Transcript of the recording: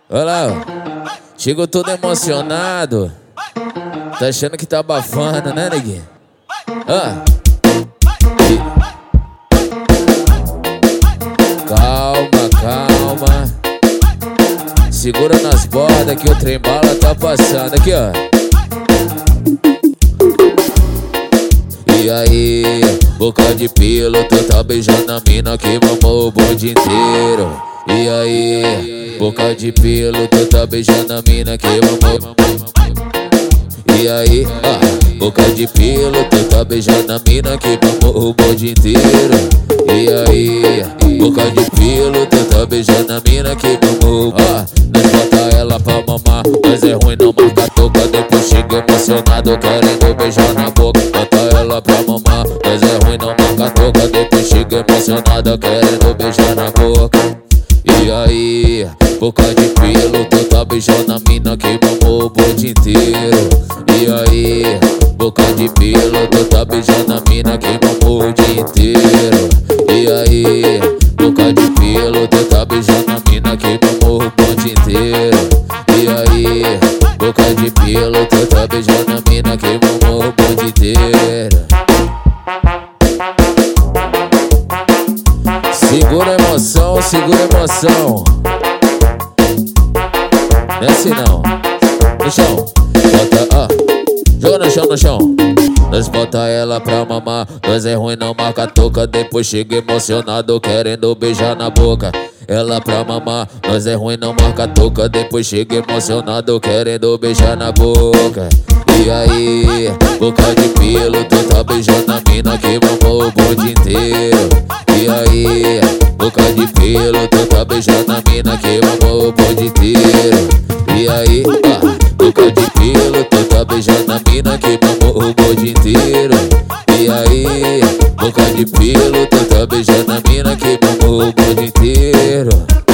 Olha lá, ó. Chegou todo emocionado. Tá achando que tá abafando, né, neguinho? Ah. Calma, calma. Segura nas bordas que o trem bala tá passando. Aqui, ó. E aí, boca de pelo, tu tá beijando a mina que mamou o bonde inteiro. E aí, boca de pelo, tu tá beijando a mina que mamou. E aí, boca de pelo, tu tá beijando a mina que mamou o bonde inteiro. E aí, boca de pelo, tu tá beijando a mina que mamou. Nós bota ela pra mamar, mas é ruim não marca a toca. Depois chega emocionado querendo beijar na boca. Bota ela pra mamar, mas é ruim não marca a toca. Depois chega emocionado querendo beijar na boca. E aí, boca de pelo, tu tá beijando a mina que mamou o bonde inteiro. E aí, boca de pelo, tu tá beijando a mina que mamou o dia inteiro. E aí, boca de pelo, tu tá beijando a mina que mamou o bonde inteiro. E aí, boca de pelo, tu tá beijando a mina que mamou o bonde inteiro. Segura a emoção, segura a emoção. Não é assim não. No chão, bota, joga no chão, no chão. Nós bota ela pra mamar, nós é ruim não marca a toca. Depois chega emocionado querendo beijar na boca. Ela pra mamar, nós é ruim não marca a toca. Depois chega emocionado querendo beijar na boca. E aí, boca de pelo, tu tá beijando a mina que mamou o bonde inteiro. E aí, boca de pelo, tu tá beijando a mina que mamou o bonde inteiro. E aí, boca de pelo, tu tá beijando a mina que mamou o bonde inteiro. E aí, boca de pelo, tu tá beijando a mina que mamou o bonde inteiro.